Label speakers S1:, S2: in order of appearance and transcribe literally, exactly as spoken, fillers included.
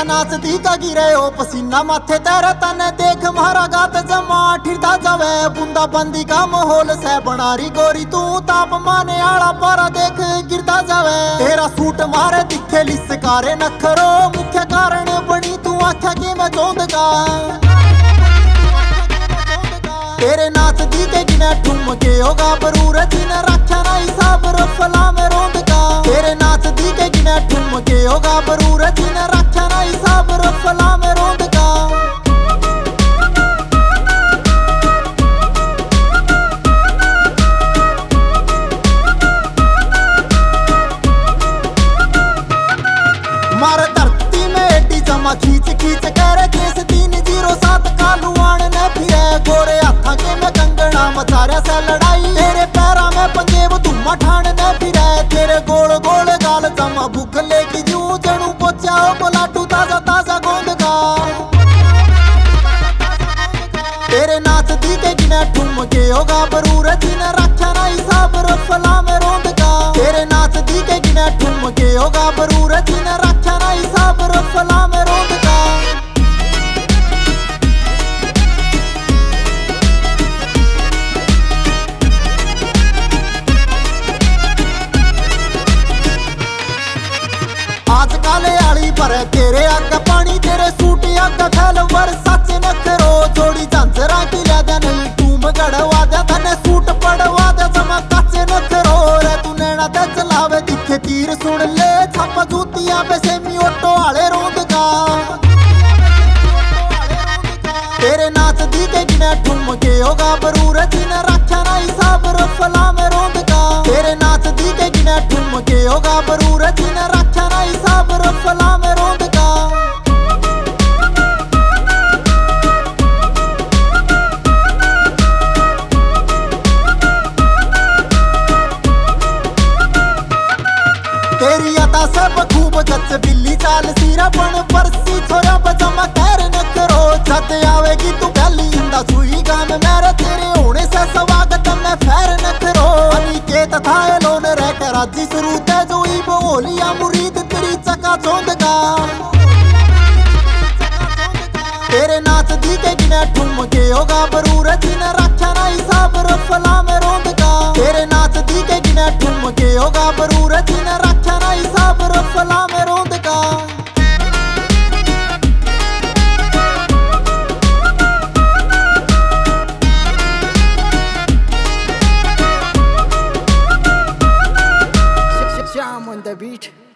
S1: तेरा नाच दी का गिरे ओ पसीना माथे तेरे तने देख मारा गात जमा ठिरता जावे बूंदा बंदी का माहौल से बनारी गोरी तू ताप माने आला पारा देख गिरता जावे तेरा सूट मारे दिखे लिसकारे नखरो मुख्य कारण बनी तू आख्या कि मैं चौंदगा तेरे नाच दी के गिने ठुमके होगा बरूर जिने रखा ना हिसाब रफला में रोंदगा तेरे नाच दी के गिने ठुमके होगा बरूर जिने रखा ना हिसाब रफला में रोंदगा मारे धरती में एडी जमा खींच खींच करे केस तीन जीरो सात कालुआन ने फिरे गोरे हाथा के में कंगना मचारिया से लड़ाई तेरे पैरा में पंजेब धुमा ठान ने फिरे तेरे गोल गोल गाल जमा भूख लेगी जू जणू पोचा बोलाटू ताजा ताजा गोंदगा तेरे नाच दी के गिने ठुमके होगा बरूर जिने रखा ना हिसाब रफला में रोंदगा तेरे नाच दी के गिने ठुमके होगा बरूर जिने रखा ना हिसाब रफला में रोंदगा आज काले आली पर तेरे अग पानी तेरे सूट अग फैल वर सच नखरो जोड़ी झांझरा की लिया नहीं टूम गड़वा दे तने सूट पड़वा दे जमा कच्चे नखरो रे तू नैना ते चलावे दिखे तीर सुन ले छप जूतियां पे सेमी ऑटो आले रोंदगा तेरे नाच दी के गिने ठुमके होगा बरूर जिने रखा ना हिसाब रफला में रोंदगा तेरे नाच दी के गिने ठुमके होगा बरूर जिने रखा ना हिसाब रफला में रोंदगा तेरी अता सब खूब गच बिल्ली चाल सीरा बन परसी छोरा बजमा कहर न करो जद आवेगी तू गली इंदा सुई गान मेरे तेरे होने से स्वागत में फैर न करो अनिकेत था लोन रह कर राजी शुरू ते जो ई बोलिया मुरीद तेरी चका चौंदगा तेरे नाच दी के गिने ठुमके होगा बरूर जिने रखा ना हिसाब रफला में रोंदगा तेरे नाच दी के गिने ठुमके होगा बरूर जिने रखा ना हिसाब रफला में रोंदगा
S2: Jam on the beat.